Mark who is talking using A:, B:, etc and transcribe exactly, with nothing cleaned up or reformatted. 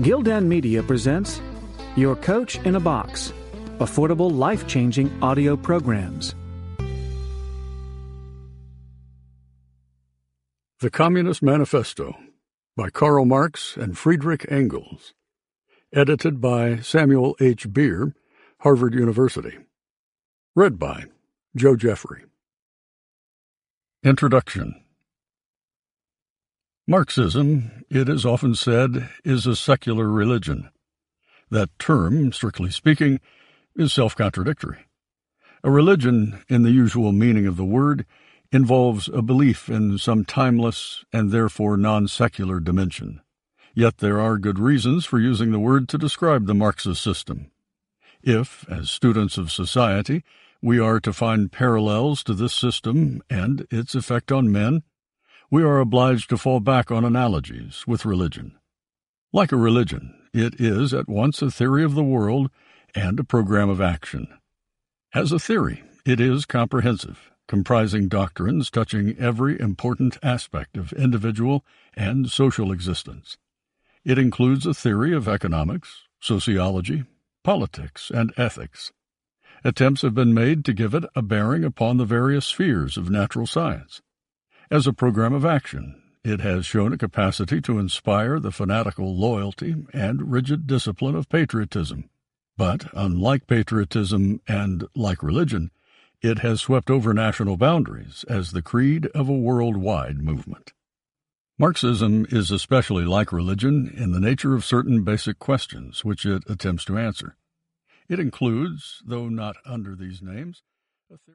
A: Gildan Media presents Your Coach in a Box, affordable, life-changing audio programs.
B: The Communist Manifesto by Karl Marx and Friedrich Engels. Edited by Samuel H. Beer, Harvard University. Read by Joe Jeffrey. Introduction. Marxism, it is often said, is a secular religion. That term, strictly speaking, is self-contradictory. A religion, in the usual meaning of the word, involves a belief in some timeless and therefore non-secular dimension. Yet there are good reasons for using the word to describe the Marxist system. If, as students of society, we are to find parallels to this system and its effect on men, we are obliged to fall back on analogies with religion. Like a religion, it is at once a theory of the world and a program of action. As a theory, it is comprehensive, comprising doctrines touching every important aspect of individual and social existence. It includes a theory of economics, sociology, politics, and ethics. Attempts have been made to give it a bearing upon the various spheres of natural science. As a program of action, it has shown a capacity to inspire the fanatical loyalty and rigid discipline of patriotism. But, unlike patriotism and like religion, it has swept over national boundaries as the creed of a worldwide movement. Marxism is especially like religion in the nature of certain basic questions which it attempts to answer. It includes, though not under these names, a theory